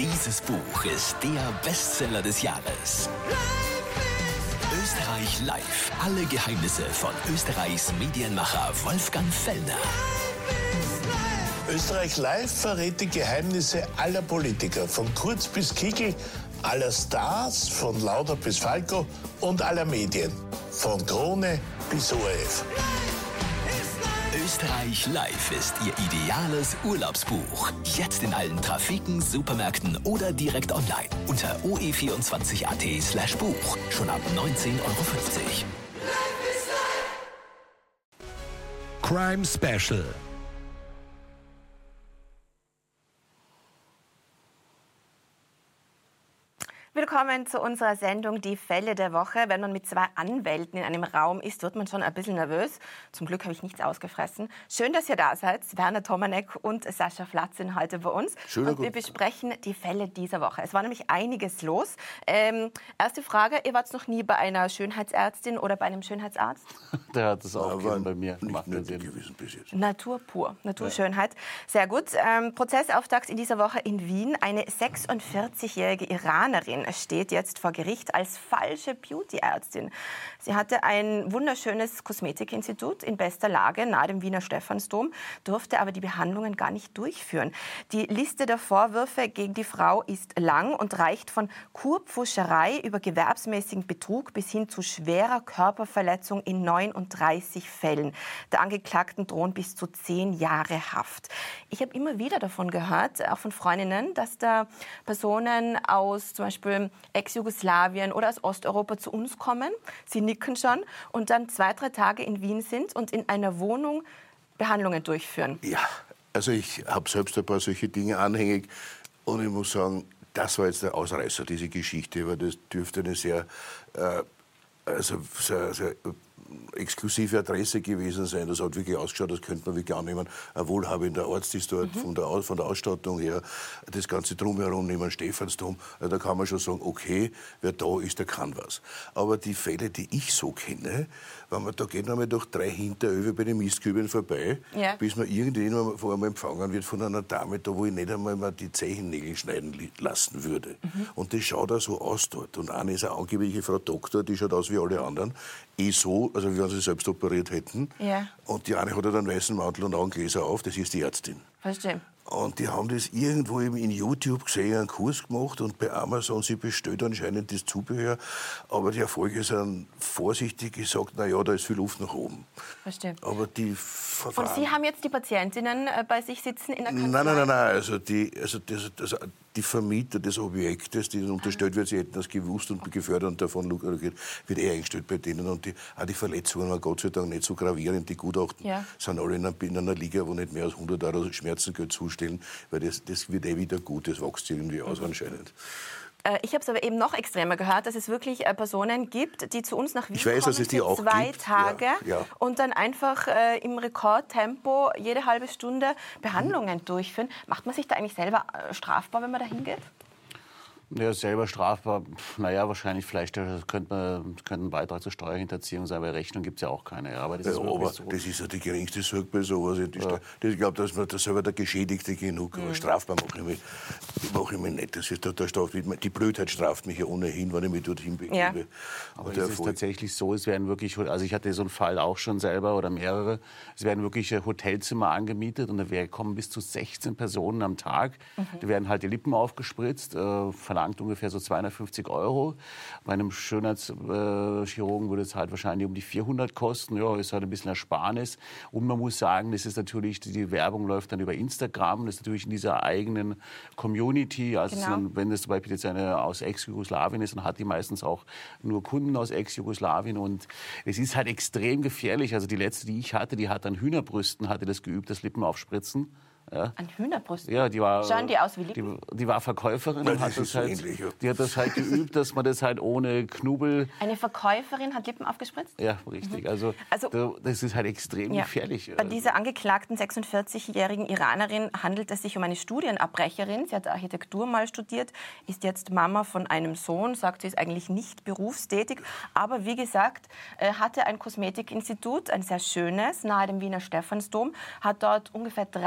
Dieses Buch ist der Bestseller des Jahres. Österreich live. Alle Geheimnisse von Österreichs Medienmacher Wolfgang Fellner. Österreich live verrät die Geheimnisse aller Politiker, von Kurz bis Kickl, aller Stars, von Lauder bis Falco und aller Medien, von Krone bis ORF. Österreich live ist Ihr ideales Urlaubsbuch. Jetzt in allen Trafiken, Supermärkten oder direkt online unter oe24.at/Buch. Schon ab 19,50 €. Crime Special. Willkommen zu unserer Sendung Die Fälle der Woche. Wenn man mit zwei Anwälten in einem Raum ist, wird man schon ein bisschen nervös. Zum Glück habe ich nichts ausgefressen. Schön, dass ihr da seid. Werner Tomanek und Sascha Flatz sind heute bei uns. Und wir besprechen die Fälle dieser Woche. Es war nämlich einiges los. Erste Frage, ihr wart noch nie bei einer Schönheitsärztin oder bei einem Schönheitsarzt? Der hat es auch bei mir gemacht. Natur pur, Naturschönheit. Sehr gut. Prozessauftakt in dieser Woche in Wien. Eine 46-jährige Iranerin steht jetzt vor Gericht als falsche Beauty-Ärztin. Sie hatte ein wunderschönes Kosmetikinstitut in bester Lage nahe dem Wiener Stephansdom, durfte aber die Behandlungen gar nicht durchführen. Die Liste der Vorwürfe gegen die Frau ist lang und reicht von Kurpfuscherei über gewerbsmäßigen Betrug bis hin zu schwerer Körperverletzung in 39 Fällen. Der Angeklagten drohen bis zu 10 Jahre Haft. Ich habe immer wieder davon gehört, auch von Freundinnen, dass da Personen aus zum Beispiel Ex-Jugoslawien oder aus Osteuropa zu uns kommen. Sie nicken schon und dann 2-3 Tage in Wien sind und in einer Wohnung Behandlungen durchführen. Ja, also ich habe selbst ein paar solche Dinge anhängig und ich muss sagen, das war jetzt der Ausreißer, diese Geschichte, weil das dürfte eine sehr exklusive Adresse gewesen sein. Das hat wirklich ausgeschaut, das könnte man wirklich annehmen. Ein wohlhabender Arzt ist dort von der Ausstattung her, das Ganze drumherum, neben dem Stephansdom. Da kann man schon sagen, okay, wer da ist, der kann was. Aber die Fälle, die ich so kenne, wenn man da geht man durch 3 Hinteröfe bei den Mistkübeln vorbei, bis man irgendwann einmal empfangen wird von einer Dame, da wo ich nicht einmal mal die Zehennägel schneiden lassen würde. Und das schaut auch so aus dort. Und eine ist eine angebliche Frau Doktor, die schaut aus wie alle anderen. So, also wie wenn sie selbst operiert hätten. Ja. Und die eine hat halt einen weißen Mantel und Augengläser auf, das ist die Ärztin. Verstehe. Und die haben das irgendwo eben in YouTube gesehen, einen Kurs gemacht und bei Amazon, sie bestellt anscheinend das Zubehör. Aber die Erfolge sind vorsichtig gesagt, na ja, da ist viel Luft nach oben. Verstehe. Aber die Verfahren... Und Sie haben jetzt die Patientinnen bei sich sitzen in der Kanzlei? Nein. Also die Vermieter des Objektes, die unterstellt wird, sie hätten das gewusst und gefördert und davon wird eingestellt bei denen. Und auch die Verletzungen waren Gott sei Dank nicht so gravierend. Die Gutachten sind alle in einer Liga, wo nicht mehr als 100 € Schmerzengeld zustellen, weil das wird wieder gut, das wächst irgendwie aus anscheinend. Ich habe es aber eben noch extremer gehört, dass es wirklich Personen gibt, die zu uns nach Wien kommen dass es die für auch 2 gibt. Tage Ja. und dann einfach im Rekordtempo jede halbe Stunde Behandlungen durchführen. Macht man sich da eigentlich selber strafbar, wenn man da hingeht? Ja, selber strafbar, naja, wahrscheinlich vielleicht könnte ein Beitrag zur Steuerhinterziehung sein, weil Rechnung gibt es ja auch keine. Aber das ist das ist ja die geringste Sorge bei sowas. Ich glaube, dass man das selber der Geschädigte genug strafbar mache ich mich nicht. Das ist, die Blödheit straft mich ja ohnehin, wenn ich mich dorthin begebe. Ja. Aber es ist tatsächlich so, es werden wirklich, also ich hatte so einen Fall auch schon selber oder mehrere, es werden wirklich Hotelzimmer angemietet und da kommen bis zu 16 Personen am Tag. Da werden halt die Lippen aufgespritzt, verlangt ungefähr so 250 €. Bei einem Schönheitschirurgen würde es halt wahrscheinlich um die 400 kosten. Ja, ist halt ein bisschen Ersparnis. Und man muss sagen, das ist natürlich, die Werbung läuft dann über Instagram. Das ist natürlich in dieser eigenen Community. Also wenn das zum Beispiel jetzt eine aus Ex-Jugoslawien ist, dann hat die meistens auch nur Kunden aus Ex-Jugoslawien. Und es ist halt extrem gefährlich. Also die letzte, die ich hatte, die hat an Hühnerbrüsten, hatte das geübt, das Lippen aufspritzen. Ja. An Hühnerbrüsten? Ja, schauen die aus wie Lippen? Die war Verkäuferin und hat das halt, die hat das halt geübt, dass man das halt ohne Knubbel... Eine Verkäuferin hat Lippen aufgespritzt? Ja, richtig. Also das ist halt extrem gefährlich. Bei dieser angeklagten 46-jährigen Iranerin handelt es sich um eine Studienabbrecherin. Sie hat Architektur mal studiert, ist jetzt Mama von einem Sohn, sagt, sie ist eigentlich nicht berufstätig. Aber wie gesagt, hatte ein Kosmetikinstitut, ein sehr schönes, nahe dem Wiener Stephansdom, hat dort ungefähr 3.000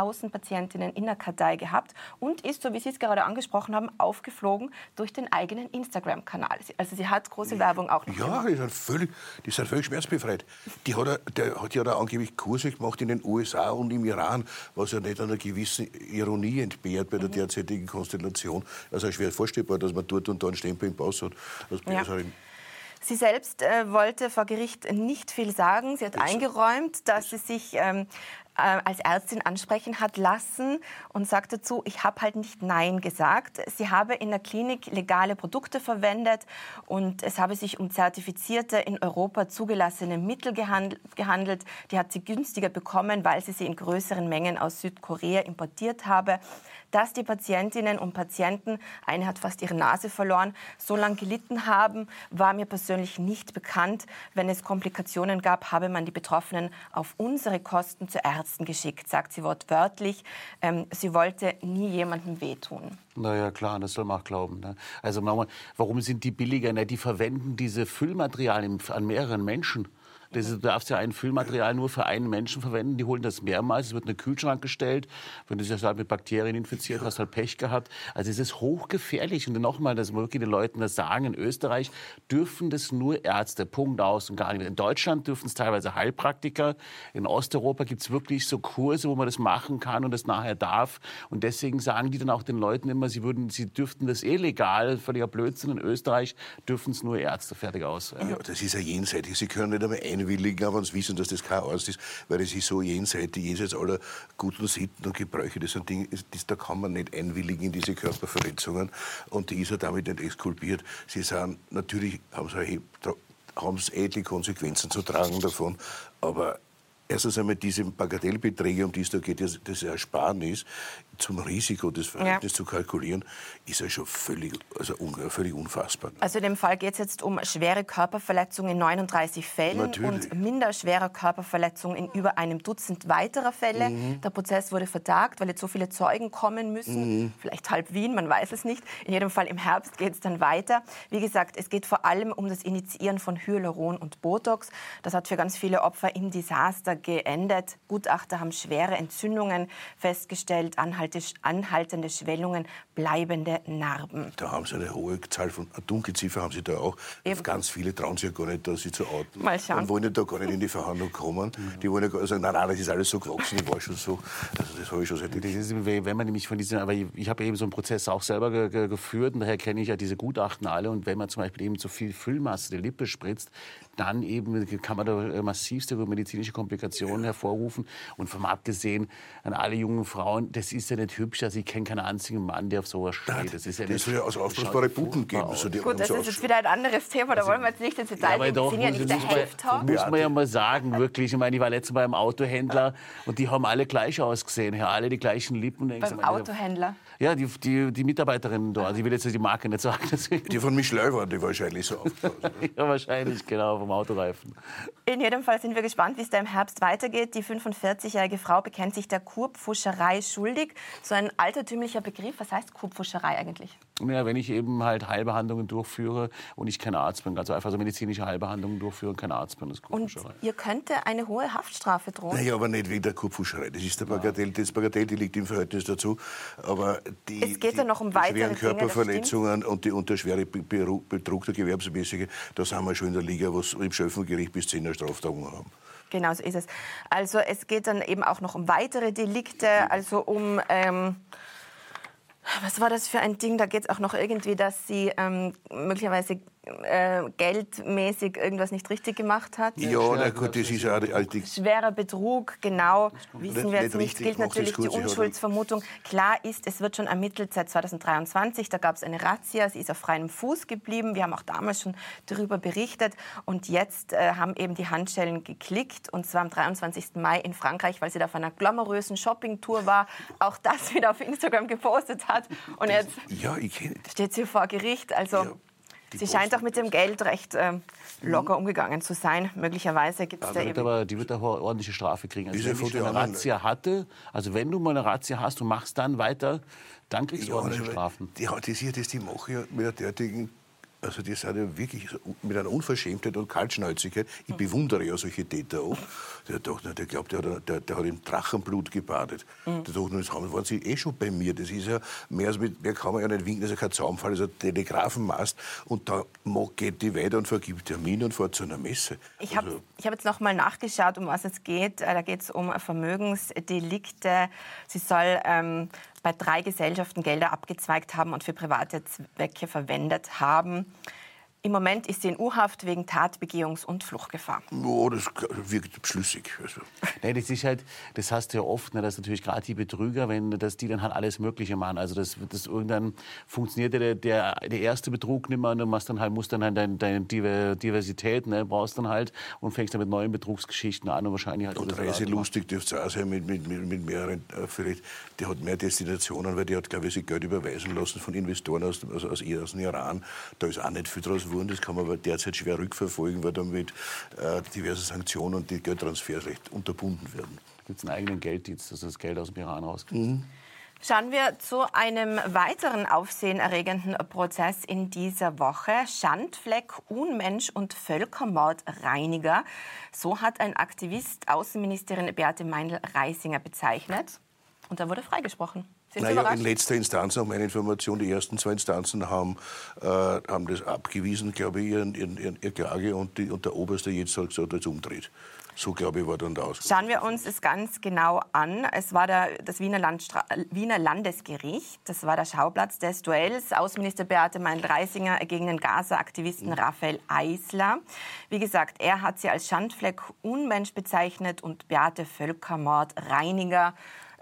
1000 Patientinnen in der Kartei gehabt und ist, so wie Sie es gerade angesprochen haben, aufgeflogen durch den eigenen Instagram-Kanal. Also sie hat große Werbung auch noch gemacht. Die sind völlig schmerzbefreit. Die hat ja da angeblich Kurse gemacht in den USA und im Iran, was ja nicht an einer gewissen Ironie entbehrt bei der derzeitigen Konstellation. Also schwer vorstellbar, dass man dort und da einen Stempel im Pass hat. Sie selbst wollte vor Gericht nicht viel sagen. Sie hat eingeräumt, dass sie sich als Ärztin ansprechen hat lassen und sagt dazu, ich habe halt nicht Nein gesagt. Sie habe in der Klinik legale Produkte verwendet und es habe sich um zertifizierte, in Europa zugelassene Mittel gehandelt. Die hat sie günstiger bekommen, weil sie in größeren Mengen aus Südkorea importiert habe. Dass die Patientinnen und Patienten, eine hat fast ihre Nase verloren, so lange gelitten haben, war mir persönlich nicht bekannt. Wenn es Komplikationen gab, habe man die Betroffenen auf unsere Kosten zu Ärzten geschickt, sagt sie wortwörtlich. Sie wollte nie jemandem wehtun. Naja, klar, das soll man auch glauben. Ne? Also nochmal, warum sind die billiger? Na, die verwenden diese Füllmaterialien an mehreren Menschen. Du darfst ja ein Füllmaterial nur für einen Menschen verwenden. Die holen das mehrmals. Es wird in den Kühlschrank gestellt. Wenn du dich halt mit Bakterien infiziert hast, halt Pech gehabt. Also es ist hochgefährlich. Und nochmal, dass wirklich die Leute das sagen, in Österreich dürfen das nur Ärzte. Punkt aus und gar nicht. In Deutschland dürfen es teilweise Heilpraktiker. In Osteuropa gibt es wirklich so Kurse, wo man das machen kann und das nachher darf. Und deswegen sagen die dann auch den Leuten immer, sie dürften das legal, völliger Blödsinn. In Österreich dürfen es nur Ärzte. Fertig aus. Ja, das ist ja jenseitig. Sie können nicht einmal einwilligen, aber uns wissen, dass das kein Arzt ist, weil es ist so jenseits aller guten Sitten und Gebräuche. Das sind Dinge, da kann man nicht einwilligen in diese Körperverletzungen und die ist ja damit nicht exkulpiert. Sie sagen, natürlich haben sie etliche Konsequenzen zu tragen davon, aber erstens einmal diese Bagatellbeträge, um die es da geht, das Ersparnis zum Risiko des Verhältnisses zu kalkulieren, ist ja schon völlig unfassbar. Also in dem Fall geht es jetzt um schwere Körperverletzungen in 39 Fällen und minderschwere Körperverletzungen in über einem Dutzend weiterer Fälle. Der Prozess wurde vertagt, weil jetzt so viele Zeugen kommen müssen. Vielleicht halb Wien, man weiß es nicht. In jedem Fall im Herbst geht es dann weiter. Wie gesagt, es geht vor allem um das Initiieren von Hyaluron und Botox. Das hat für ganz viele Opfer im Desaster geendet. Gutachter haben schwere Entzündungen festgestellt, anhaltende Schwellungen, bleibende Narben. Da haben sie eine hohe Zahl von, eine Dunkelziffer haben sie da auch. Ganz viele trauen sich ja gar nicht, da sie zu outen. Mal schauen. Und wollen ja da gar nicht in die Verhandlung kommen. Die wollen ja gar nicht sagen, nein, das ist alles so gewachsen, ich war schon so. Also das habe ich schon seit... Wenn man nämlich von diesen, aber ich habe eben so einen Prozess auch selber geführt und daher kenne ich ja diese Gutachten alle. Und wenn man zum Beispiel eben zu viel Füllmasse der Lippe spritzt, dann eben kann man da massivste medizinische Komplikationen hervorrufen. Und vom abgesehen an alle jungen Frauen, das ist ja nicht hübsch. Also ich kenne keinen einzigen Mann, der auf sowas steht. Das soll ja aus aufblasbare Puppen geben. So gut, das ist jetzt wieder ein anderes Thema, da wollen wir jetzt nicht ins Detail gehen. Wir sind ja nicht der Health-Talk. Muss man ja mal sagen, wirklich. Ich meine, ich war letztes Mal beim Autohändler und die haben alle gleich ausgesehen. Ja, alle die gleichen Lippen. Beim Autohändler? Ja, die Mitarbeiterinnen da. Also ich will jetzt die Marke nicht sagen. Die von Michelin waren die wahrscheinlich so aufgepasst. Ja, wahrscheinlich, genau, vom Autoreifen. In jedem Fall sind wir gespannt, wie es da im Herbst weitergeht. Die 45-jährige Frau bekennt sich der Kurpfuscherei schuldig. So ein altertümlicher Begriff. Was heißt Kurpfuscherei eigentlich? Ja, wenn ich eben halt Heilbehandlungen durchführe und ich kein Arzt bin, also einfach so medizinische Heilbehandlungen durchführe und kein Arzt bin, das ist Kurpfuscherei. Und ihr könnte eine hohe Haftstrafe drohen? Naja, aber nicht wegen der Kurpfuscherei. Das ist das Bagatell-Delikt im Verhältnis dazu. Aber es geht ja noch um weitere schweren Körperverletzungen und der schwere Betrug, der gewerbsmäßige, da sind wir schon in der Liga, was im Schöffengericht bis 10 Straftaten haben. Genau so ist es. Also es geht dann eben auch noch um weitere Delikte, also um... was war das für ein Ding? Da geht es auch noch irgendwie, dass sie möglicherweise geldmäßig irgendwas nicht richtig gemacht hat. Ja, na gut, das ist ja schwerer Betrug, genau, wissen wir jetzt nicht. Gilt natürlich die Unschuldsvermutung. Klar ist, es wird schon ermittelt seit 2023. Da gab es eine Razzia, sie ist auf freiem Fuß geblieben. Wir haben auch damals schon darüber berichtet. Und jetzt haben eben die Handschellen geklickt. Und zwar am 23. Mai in Frankreich, weil sie da auf einer glamourösen Shoppingtour war. Auch das wieder auf Instagram gepostet hat. Und jetzt steht sie vor Gericht. Also... Ja. Sie scheint auch mit dem Geld recht locker umgegangen zu sein. Möglicherweise gibt es da eben... Aber die wird eine ordentliche Strafe kriegen. Also wenn ich eine Razzia hatte, also wenn du mal eine Razzia hast und machst dann weiter, dann kriegst du ordentliche Strafen. Die machen ja mit der derartigen Also die sind ja wirklich mit einer Unverschämtheit und Kaltschnäuzigkeit. Ich bewundere ja solche Täter auch. Der glaubt, der hat im Drachenblut gebadet. Der dachte, jetzt waren sie eh schon bei mir. Das ist ja mehr kann man ja nicht winken, das ist ja kein Zaunfall, das ist ein Telegrafenmast. Und da geht die weiter und vergibt Termine und fährt zu einer Messe. Ich hab jetzt noch mal nachgeschaut, um was es geht. Da geht es um Vermögensdelikte. Sie soll bei 3 Gesellschaften Gelder abgezweigt haben und für private Zwecke verwendet haben. Im Moment ist sie in U-Haft wegen Tatbegehungs- und Fluchtgefahr. Oh, das wirkt schlüssig. Also. Nee, das ist halt, das hast du ja oft, ne, dass natürlich gerade die Betrüger, dass die dann halt alles Mögliche machen. Also das irgendwann funktioniert der erste Betrug nicht mehr und du musst dann halt deine Diversität, ne, brauchst dann halt und fängst dann mit neuen Betrugsgeschichten an und wahrscheinlich halt. Und reiselustig dürfte es auch sein mit mehreren, vielleicht, die hat mehr Destinationen, weil die hat, glaube ich, sich Geld überweisen lassen von Investoren aus dem Iran. Da ist auch nicht viel draus. Das kann man aber derzeit schwer rückverfolgen, weil damit diverse Sanktionen und die Geldtransfers recht unterbunden werden. Gibt es einen eigenen Gelddienst, dass das Geld aus dem Iran rauskriegt? Schauen wir zu einem weiteren aufsehenerregenden Prozess in dieser Woche. Schandfleck, Unmensch und Völkermordreiniger. So hat ein Aktivist Außenministerin Beate Meindl-Reisinger bezeichnet. Und er wurde freigesprochen. Naja, in letzter Instanz, nach meiner Information, die ersten 2 Instanzen haben das abgewiesen, glaube ich, ihre Klage und der Oberste jetzt hat gesagt, jetzt umdreht. So, glaube ich, war dann der Ausgang. Schauen wir uns es ganz genau an. Es war das Wiener Landesgericht. Das war der Schauplatz des Duells. Außenminister Beate Meindl-Reisinger gegen den Gaza-Aktivisten Raphael Eisler. Wie gesagt, er hat sie als Schandfleck Unmensch bezeichnet und Beate Völkermordreiniger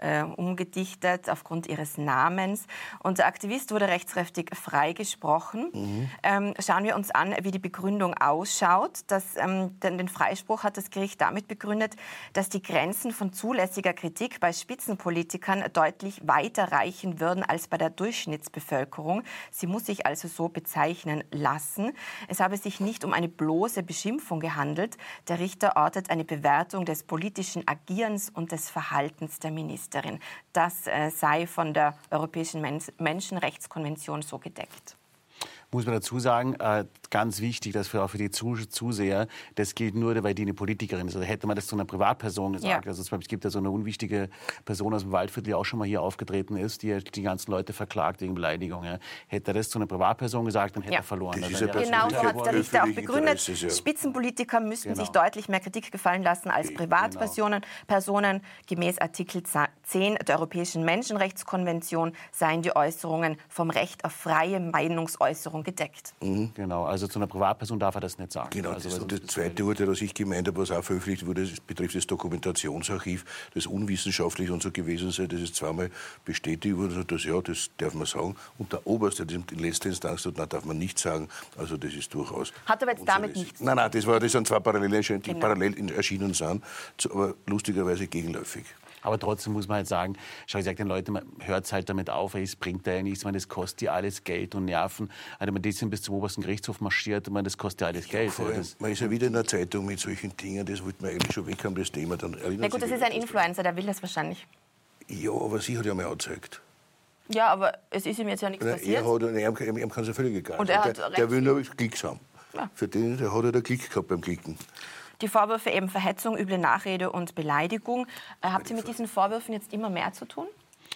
umgedichtet aufgrund ihres Namens. Und der Aktivist wurde rechtskräftig freigesprochen. Schauen wir uns an, wie die Begründung ausschaut. Den Freispruch hat das Gericht damit begründet, dass die Grenzen von zulässiger Kritik bei Spitzenpolitikern deutlich weiter reichen würden als bei der Durchschnittsbevölkerung. Sie muss sich also so bezeichnen lassen. Es habe sich nicht um eine bloße Beschimpfung gehandelt. Der Richter ortet eine Bewertung des politischen Agierens und des Verhaltens der Ministerin. Das sei von der Europäischen Menschenrechtskonvention so gedeckt. Muss man dazu sagen, ganz wichtig, dass auch für die Zuseher, das gilt nur, weil die eine Politikerin ist. Also hätte man das zu einer Privatperson gesagt. Ja. Also es gibt ja so eine unwichtige Person aus dem Waldviertel, die auch schon mal hier aufgetreten ist, die die ganzen Leute verklagt wegen Beleidigung. Ja. Hätte er das zu einer Privatperson gesagt, dann hätte er verloren. Genau so hat der Richter auch begründet. Spitzenpolitiker müssten sich deutlich mehr Kritik gefallen lassen als Privatpersonen. Personen gemäß Artikel 10 der Europäischen Menschenrechtskonvention seien die Äußerungen vom Recht auf freie Meinungsäußerung gedeckt. Genau, also zu einer Privatperson darf er das nicht sagen. Genau, also, und das zweite Urteil, das ich gemeint habe, was auch veröffentlicht wurde, das betrifft das Dokumentationsarchiv, das unwissenschaftlich und so gewesen sei, das ist zweimal bestätigt wurde, das darf man sagen. Und der Oberste, der in letzter Instanz sagt, nein, darf man nicht sagen. Also das ist durchaus... Hat aber jetzt damit nichts... Nein, das sind zwei Parallele, die parallel erschienen sind, aber lustigerweise gegenläufig. Aber trotzdem muss man halt sagen, schau, ich sage den Leuten, hört es halt damit auf, es bringt da ja nichts, das kostet ja alles Geld und Nerven. Also man sind bis zum obersten Gerichtshof marschiert, das kostet ja alles Geld. Man ist ja wieder in der Zeitung mit solchen Dingen, das wollte man eigentlich schon weg haben, das Thema. Dann ja gut, das ist ein Influencer, der will das wahrscheinlich. Ja, aber sie hat ja mal angezeigt. Ja, aber es ist ihm jetzt ja nichts passiert. Er kann es ja völlig egal. Und der will nur Klicks haben. Ja. Für den, der hat ja den Klick gehabt beim Klicken. Die Vorwürfe eben Verhetzung, üble Nachrede und Beleidigung. Habt ihr mit diesen Vorwürfen jetzt immer mehr zu tun?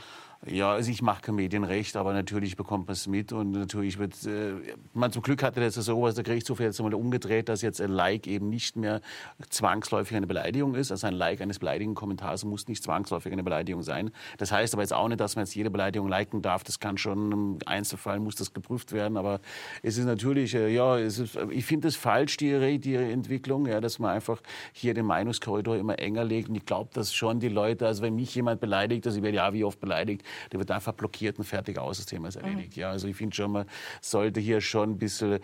Ja, also ich mache kein Medienrecht, aber natürlich bekommt man es mit und natürlich wird, man zum Glück hatte das oberste Gerichtshof jetzt einmal umgedreht, dass jetzt ein Like eben nicht mehr zwangsläufig eine Beleidigung ist. Also ein Like eines beleidigenden Kommentars muss nicht zwangsläufig eine Beleidigung sein. Das heißt aber jetzt auch nicht, dass man jetzt jede Beleidigung liken darf. Das kann schon im Einzelfall, muss das geprüft werden. Aber es ist natürlich, ich finde es falsch, die Entwicklung, ja, dass man einfach hier den Meinungskorridor immer enger legt. Und ich glaube, dass schon die Leute, also wenn mich jemand beleidigt, also ich werde ja wie oft beleidigt, der wird einfach blockiert und fertig aus, das Thema ist erledigt. Ja, also ich finde schon, man sollte hier schon ein bisschen,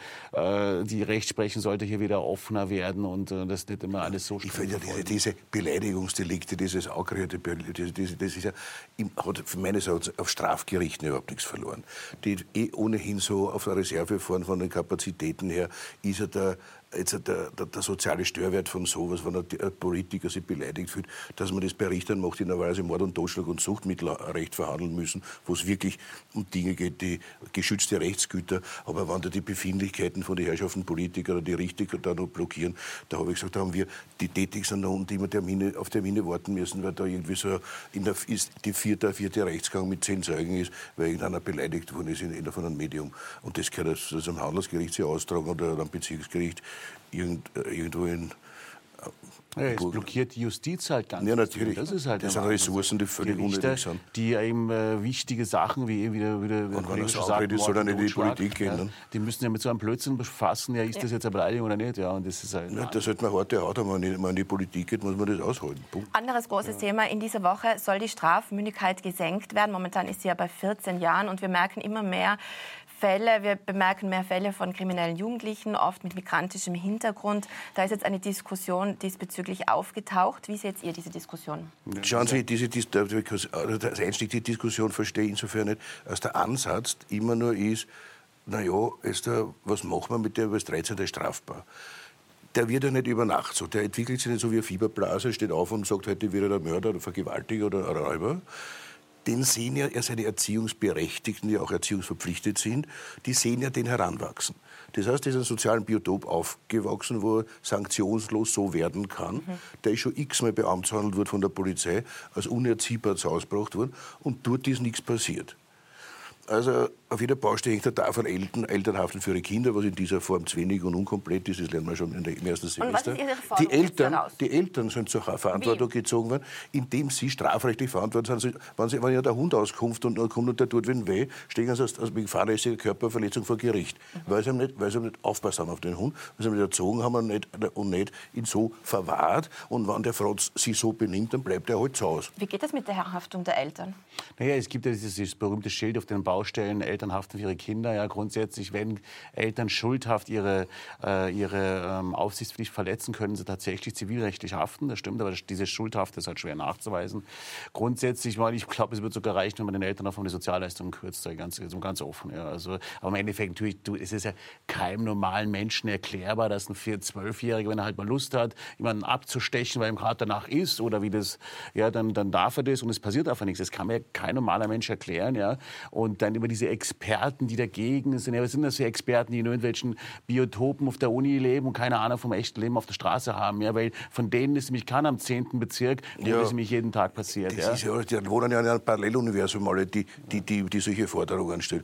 die Rechtsprechung sollte hier wieder offener werden und das nicht immer alles so Ich finde ja diese Beleidigungsdelikte, dieses Angriff, das ist ja, hat meines Erachtens auf Strafgerichten überhaupt nichts verloren. Die ohnehin so auf der Reserve fahren von den Kapazitäten her, ist ja jetzt der soziale Störwert von sowas, wenn ein Politiker sich beleidigt fühlt, dass man das bei Richtern macht, die normalerweise Mord und Totschlag und Suchtmittelrecht verhandeln müssen, wo es wirklich um Dinge geht, die geschützte Rechtsgüter, aber wenn da die Befindlichkeiten von den Herrschaften Politiker oder die Richter da noch blockieren, da habe ich gesagt, da haben wir die tätig sind und immer auf Termine warten müssen, weil da irgendwie so die vierte Rechtsgang mit 10 Zeugen ist, weil irgendeiner beleidigt worden ist von einem Medium. Und das kann das am Handelsgericht sich austragen oder am Bezirksgericht irgendwo in... Es blockiert die Justiz halt ganz. Ja, natürlich. Das ist halt das sind Ressourcen, die völlig unnötig sind. Die eben wichtige Sachen, wie der und wenn das aufredet, soll dann nicht in die Politik gehen. Ja, die müssen ja mit so einem Blödsinn befassen, ja, ist das jetzt eine Beleidigung oder nicht? Ja, und das ist halt da sollte man harte Haut haben, wenn man in die Politik geht, muss man das aushalten. Punkt. Anderes großes Thema in dieser Woche soll die Strafmündigkeit gesenkt werden. Momentan ist sie ja bei 14 Jahren und wir merken immer mehr Fälle, wir bemerken mehr Fälle von kriminellen Jugendlichen, oft mit migrantischem Hintergrund. Da ist jetzt eine Diskussion diesbezüglich aufgetaucht. Wie seht ihr diese Diskussion? Schauen Sie, das Einstieg die Diskussion verstehe ich insofern nicht, als der Ansatz immer nur ist, was machen wir mit dem, was 13 ist strafbar. Der wird ja nicht über Nacht so. Der entwickelt sich nicht so wie eine Fieberblase, steht auf und sagt, heute wird er der Mörder oder Vergewaltiger oder Räuber. Den sehen ja seine Erziehungsberechtigten, die auch erziehungsverpflichtet sind, die sehen ja den heranwachsen. Das heißt, der ist in einem sozialen Biotop aufgewachsen, wo er sanktionslos so werden kann. Der ist schon x-mal beamtshandelt worden von der Polizei, als unerziehbar ausgebracht worden und dort ist nichts passiert. Also auf jeder Baustelle hängt der Tafel Elternhaften für ihre Kinder, was in dieser Form zu wenig und unkomplett ist, das lernen wir schon im ersten Semester. Und was ist Ihre Forderung die Eltern sind zur Verantwortung gezogen worden, indem sie strafrechtlich verantwortlich sind. Wenn ja der Hund auskommt und kommt und der tut wen weh, stehen sie wegen fahrlässiger Körperverletzung vor Gericht. Weil sie nicht aufpasst haben auf den Hund, weil sie ihn nicht erzogen haben und nicht ihn so verwahrt. Und wenn der Frotz sich so benimmt, dann bleibt er halt zu Hause. Wie geht das mit der Verhaftung der Eltern? Naja, es gibt ja dieses berühmte Schild auf den Baustellen, Eltern haften für ihre Kinder. Ja, grundsätzlich, wenn Eltern schuldhaft ihre Aufsichtspflicht verletzen, können sie tatsächlich zivilrechtlich haften. Das stimmt, aber diese Schuldhaft ist halt schwer nachzuweisen. Grundsätzlich, ich glaube, es wird sogar reichen, wenn man den Eltern auch von den Sozialleistungen kürzt. Ganz offen. Ja. Also, aber im Endeffekt, es ist ja keinem normalen Menschen erklärbar, dass ein 12-Jähriger, wenn er halt mal Lust hat, jemanden abzustechen, weil ihm gerade danach ist oder wie das, ja, dann darf er das und es passiert einfach nichts. Das kann mir kein normaler Mensch erklären. Ja. Und dann über diese Experten, die dagegen sind. Ja, was sind das für Experten, die in irgendwelchen Biotopen auf der Uni leben und keine Ahnung vom echten Leben auf der Straße haben? Ja, weil von denen ist nämlich keiner am 10. Bezirk, wo das nämlich jeden Tag passiert. Das ist ja, die wohnen ja in einem Paralleluniversum, alle, die solche Forderungen stellen.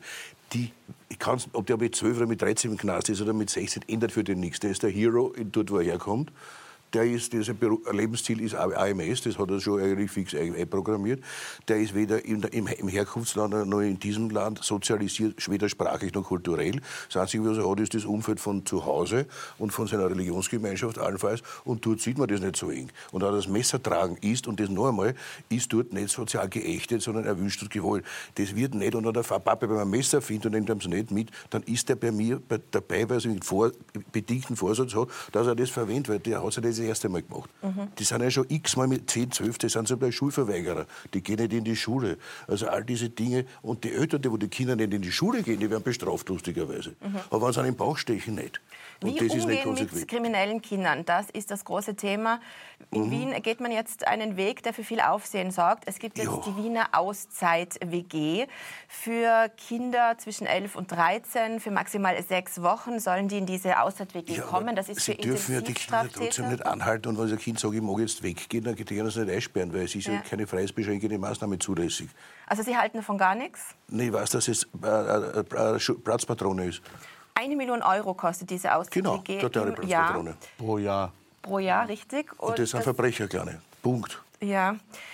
Ob der mit 12 oder mit 13 im Knast ist oder mit 16, ändert für den nichts. Der ist der Hero dort, wo er herkommt. Dieser Lebensziel ist AMS, das hat er schon eigentlich fix einprogrammiert. Der ist weder im Herkunftsland noch in diesem Land sozialisiert, weder sprachlich noch kulturell. Das Einzige, was er hat, ist das Umfeld von zu Hause und von seiner Religionsgemeinschaft allenfalls. Und dort sieht man das nicht so eng. Und auch das Messer tragen ist, und das noch einmal, ist dort nicht sozial geächtet, sondern erwünscht und gewollt. Das wird nicht, und wenn der Papa bei einem Messer findet und nimmt es nicht mit, dann ist er bei mir dabei, weil er einen bedingten Vorsatz hat, dass er das verwendet, weil der hat sich das erste Mal gemacht. Die sind ja schon x-mal mit 10, 12, die sind so bei Schulverweigerer. Die gehen nicht in die Schule. Also all diese Dinge. Und die Eltern, wo die Kinder nicht in die Schule gehen, die werden bestraft, lustigerweise. Aber wenn sie an den Bauch stechen, nicht. Und Wie das ist nicht umgehen mit kriminellen Kindern? Das ist das große Thema. In Wien geht man jetzt einen Weg, der für viel Aufsehen sorgt. Es gibt jetzt die Wiener Auszeit-WG. Für Kinder zwischen 11 und 13, für maximal 6 Wochen sollen die in diese Auszeit-WG kommen. Das ist für Intensivstraftäter. Trotzdem nicht anhalten und wenn ein Kind sagt, ich mag jetzt weggehen, dann können sie nicht einsperren, weil es ist ja keine freiheitsbeschränkende Maßnahme zulässig. Also Sie halten davon gar nichts? Nee, ich weiß, dass es Platzpatrone ist. 1 Million Euro kostet diese Auszeit-WG im Jahr. Pro Jahr. Pro Jahr, richtig. Und das sind Verbrecher, kleine. Punkt. Ja.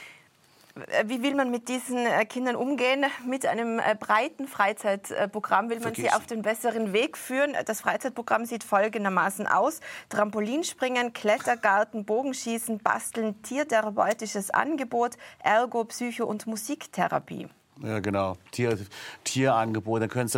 Wie will man mit diesen Kindern umgehen? Mit einem breiten Freizeitprogramm will man sie auf den besseren Weg führen. Das Freizeitprogramm sieht folgendermaßen aus: Trampolinspringen, Klettergarten, Bogenschießen, Basteln, tiertherapeutisches Angebot, Ergo, Psycho- und Musiktherapie. Ja, genau. Tierangebot. Dann können Sie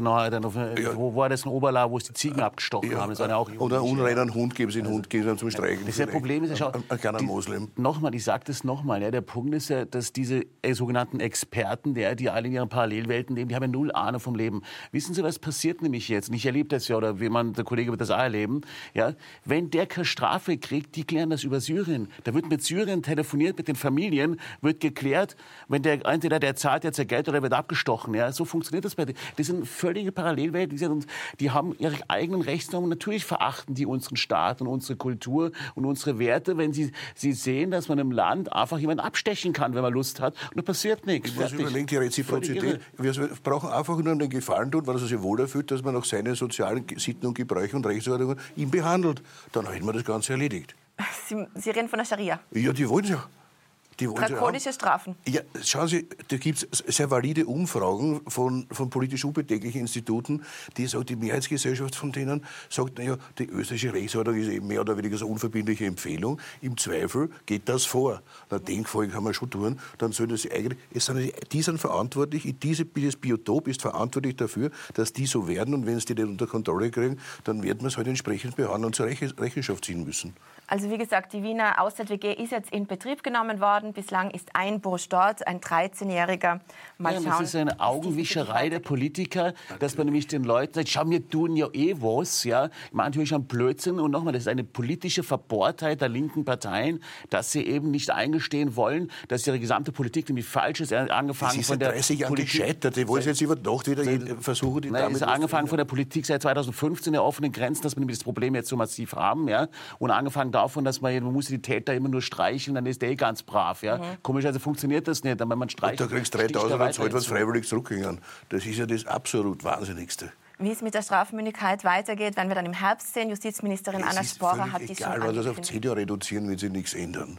wo war das in Oberlau, wo es die Ziegen abgestochen haben? Das war ja auch oder einen unreinen Hund geben Sie den Hund, gehen Sie zum Streichen. Das Problem ist ja, ein kleiner Moslem. Nochmal, ich sage das nochmal. Ja, der Punkt ist ja, dass diese sogenannten Experten, die alle in ihren Parallelwelten leben, die haben ja null Ahnung vom Leben. Wissen Sie, was passiert nämlich jetzt? Und ich erlebe das ja, oder der Kollege wird das auch erleben. Ja, wenn der keine Strafe kriegt, die klären das über Syrien. Da wird mit Syrien telefoniert, mit den Familien, wird geklärt, wenn entweder der zahlt jetzt Geld oder wird abgestochen. Ja, so funktioniert das bei denen. Das sind völlige Parallelwelten. Und die haben ihre eigenen Rechtsnormen. Natürlich verachten die unseren Staat und unsere Kultur und unsere Werte, wenn sie sehen, dass man im Land einfach jemanden abstechen kann, wenn man Lust hat. Und da passiert nichts. Ich muss überlegen, die Reziprozität. Wir brauchen einfach nur den Gefallen tun, weil er sich wohl erfüllt, dass man nach seinen sozialen Sitten und Gebräuchen und Rechtsordnungen ihn behandelt. Dann hätten wir das Ganze erledigt. Sie reden von der Scharia? Ja, die wollen es ja. Drakonische Strafen. Ja, schauen Sie, da gibt es sehr valide Umfragen von politisch unbedenklichen Instituten, die sagen, die Mehrheitsgesellschaft von denen sagt, naja, die österreichische Rechtsordnung ist eben mehr oder weniger so unverbindliche Empfehlung. Im Zweifel geht das vor. Na, den Gefallen kann man schon tun. Dann sollen das eigentlich, die sind verantwortlich, dieses Biotop ist verantwortlich dafür, dass die so werden. Und wenn es die nicht unter Kontrolle kriegen, dann wird man es halt entsprechend behandeln und zur Rechenschaft ziehen müssen. Also wie gesagt, die Wiener Auszeit-WG ist jetzt in Betrieb genommen worden. Bislang ist ein Bursch dort, ein 13-Jähriger. Mal schauen. Das ist eine Augenwischerei der Politiker, dass man nämlich den Leuten sagt, schau, wir tun ja eh was. Ja. Ich meine natürlich einen Blödsinn. Und nochmal, das ist eine politische Verbohrtheit der linken Parteien, dass sie eben nicht eingestehen wollen, dass ihre gesamte Politik nämlich falsch ist. Angefangen von der 30 Jahren gescheitert. Die wollen jetzt über Nacht wieder versuchen, die damit... Es ist angefangen von der Politik seit 2015 der offenen Grenzen, dass wir nämlich das Problem jetzt so massiv haben. Ja. Und angefangen davon, dass man muss die Täter immer nur streicheln, dann ist der ganz brav. Ja. Komischerweise funktioniert das nicht. Wenn man streichelt, und da kriegst du 3.000 und zahlt was freiwillig zurückgehen. Das ist ja das absolut Wahnsinnigste. Wie es mit der Strafmündigkeit weitergeht, werden wir dann im Herbst sehen. Justizministerin Anna Sporer hat dies schon angekündigt. Egal, das auf 10 Jahre reduzieren, wenn sie nichts ändern.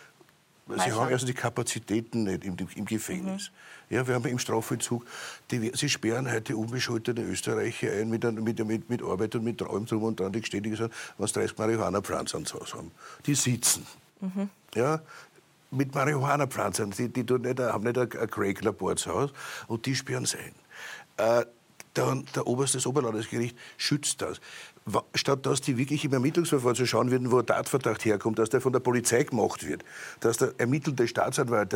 Sie haben also die Kapazitäten nicht im Gefängnis. Ja, wir haben im Strafvollzug, sie sperren heute unbescholtene Österreicher ein mit Arbeit und mit allem drum und dran, die geständig sind, was 30 Marihuana-Pflanzen zu Hause haben. Die sitzen. Ja, mit Marihuana-Pflanzen, die haben nicht ein Crack-Labor zu Hause und die sperren es ein. Das Oberlandesgericht schützt das. Statt dass die wirklich im Ermittlungsverfahren zu schauen würden, wo der Tatverdacht herkommt, dass der von der Polizei gemacht wird, dass der ermittelte Staatsanwalt,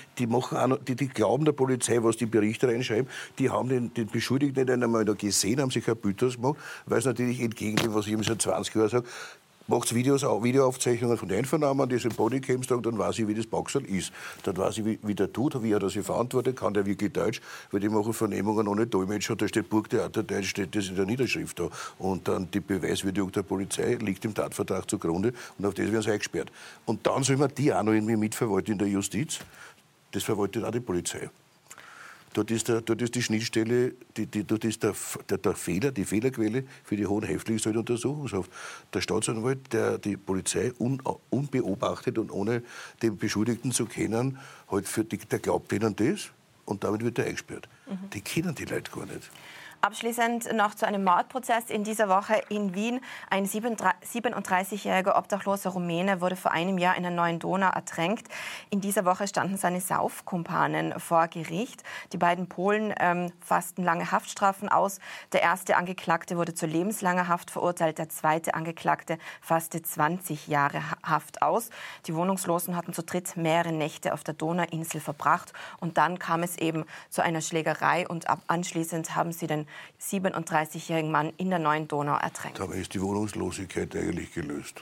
die glauben der Polizei, was die Berichte reinschreiben, die haben den Beschuldigten nicht einmal gesehen, haben sich kein Bütos gemacht, weil es natürlich entgegen dem, was ich ihm seit 20 Jahren sage, macht Videoaufzeichnungen von den Einvernahmen, die sind Bodycams tragen, dann weiß ich, wie das Boxer ist. Dann weiß ich, wie der tut, wie er das sich verantwortet, kann der wirklich Deutsch, weil die machen Vernehmungen ohne Dolmetscher, da steht Burgtheater Deutsch, steht das in der Niederschrift da. Und dann die Beweiswürdigung der Polizei liegt dem Tatvertrag zugrunde und auf das werden sie eingesperrt. Und dann soll man die auch noch irgendwie mitverwalten in der Justiz. Das verwaltet auch die Polizei. Dort ist die Schnittstelle, dort ist der Fehler, die Fehlerquelle für die hohen Häftlinge ist halt Untersuchungshaft. Der Staatsanwalt, der die Polizei unbeobachtet und ohne den Beschuldigten zu kennen, halt der glaubt denen das und damit wird er eingesperrt. Die kennen die Leute gar nicht. Abschließend noch zu einem Mordprozess in dieser Woche in Wien. Ein 37-jähriger obdachloser Rumäne wurde vor einem Jahr in der Neuen Donau ertränkt. In dieser Woche standen seine Saufkumpanen vor Gericht. Die beiden Polen fassten lange Haftstrafen aus. Der erste Angeklagte wurde zu lebenslanger Haft verurteilt. Der zweite Angeklagte fasste 20 Jahre Haft aus. Die Wohnungslosen hatten zu dritt mehrere Nächte auf der Donauinsel verbracht. Und dann kam es eben zu einer Schlägerei und anschließend haben sie den 37-jährigen Mann in der Neuen Donau ertränkt. Dabei ist die Wohnungslosigkeit eigentlich gelöst.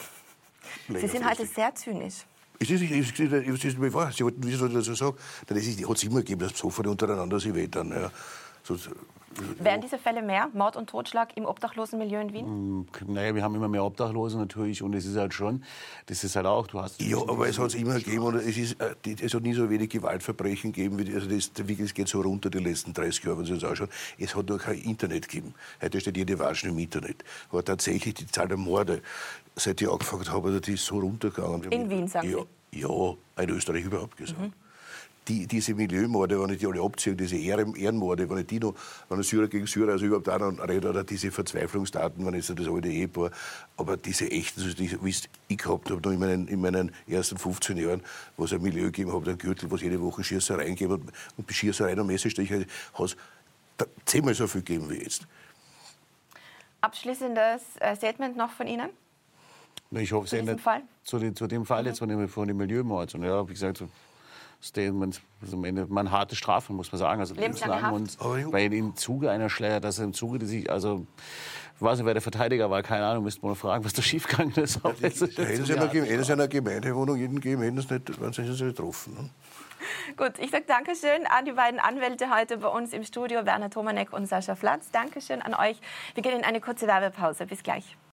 Sie sind heute sehr zynisch. Sie wollten wissen, was ich dazu sage. Hat es immer gegeben, dass Besoffene untereinander sich wettern. Ja. Werden diese Fälle mehr, Mord und Totschlag im obdachlosen Milieu in Wien? Naja, wir haben immer mehr Obdachlose natürlich und es ist halt schon, das ist halt auch, du hast... Ja, aber es hat es immer gegeben und es hat nie so wenig Gewaltverbrechen gegeben, es geht so runter die letzten 30 Jahre, wenn Sie uns anschauen. Es hat nur kein Internet gegeben. Heute steht jede Waschen im Internet. Aber tatsächlich die Zahl der Morde, seit ich angefangen habe, die ist so runtergegangen. In Wien, sagen Sie? Ja, in Österreich überhaupt gesagt. diese Milieumorde, wenn ich die alle abziehe, diese Ehrenmorde, wenn ich die noch, wenn ich Syrer gegen Syrer, also überhaupt auch noch rede, oder diese Verzweiflungstaten, wenn ich so das alte Ehepaar, aber diese echten, wie ich gehabt habe, noch in meinen ersten 15 Jahren, wo es ein Milieu gegeben hat, ein Gürtel, was jede Woche Schießereien gegeben hat, und bei Schießereien und Messerstiche hat es 10-mal so viel gegeben wie jetzt. Abschließendes Statement noch von Ihnen? Ich hoffe, zu diesem Fall? Zu dem Fall jetzt von dem Milieumord. Und ja, wie gesagt, so Statement, also am Ende man harte Strafen, muss man sagen. Also lebenslange Haft. Und weil im Zuge einer Schläger, dass im Zuge, also ich weiß nicht, wer der Verteidiger war, keine Ahnung, müsste man noch fragen, was da schiefgegangen ist. Hätten sie einer Gemeindewohnung jeden gegeben, hätten sie nicht getroffen. Ne? Gut, ich sage Dankeschön an die beiden Anwälte heute bei uns im Studio, Werner Tomanek und Sascha Flatz. Dankeschön an euch. Wir gehen in eine kurze Werbepause. Bis gleich.